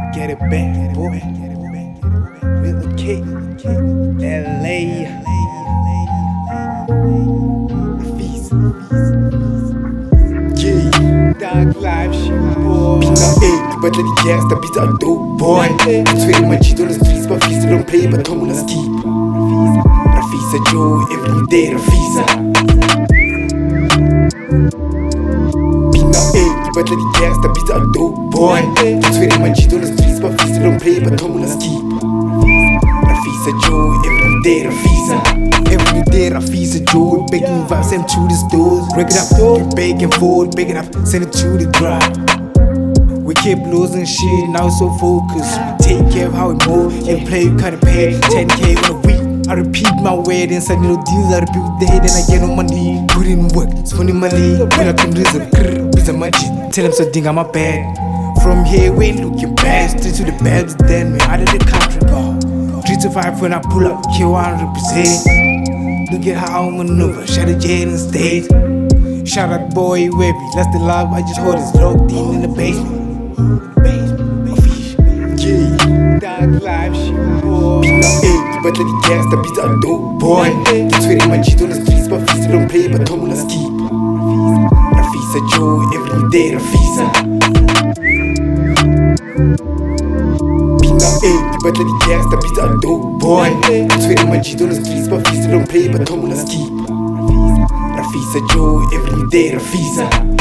Get it back, boy. With the K, LA. Feast. Yeah, dark life shit, boy. Pina egg, but let the gas, the beats are dope, boy. I'm sweating my cheat on the streets, but feast don't play, but Tom let's keep. Rafisa Joe, every day, Rafisa. Pina egg, but let the gas, the beats are dope, boy. I'm sweating my cheat on the streets, but feast don't play, but Tom let's keep. Rafisa Joe, every day, Rafisa. Every day Rafisa Joe, baking vibes, send to the stores. Break it up, get back and forth, bake it up, send it to the ground. We keep losing shit, now so focused. We take care of how we move, and play, you kinda pay 10K on a week. I repeat my word inside little deals, I repeat the head and I get on my knee. Put in work, spending money, when I can reason, busy my shit. Tell them so ding I'm a bad. From here we ain't looking bad, straight to the beds, then we out of the country. 3 to 5 when I pull up, K1 represent. Look at how I maneuver, shout out Jade and stage. Shout out boy Webby, that's the love, I just hold it locked in the basement. Yeah, dark life shit, boy. Pina egg, but let the gas, the beats are dope, boy. Keep sweating my cheat on the streets, but feast don't play, but Tom let's keep. Rafisa Joe, every day Rafisa. Pina egg, but let the gas, the beats are dope, boy. Keep sweating my cheat on the streets, but feast don't play, but Tom let's keep. Rafisa Joe, every day Rafisa.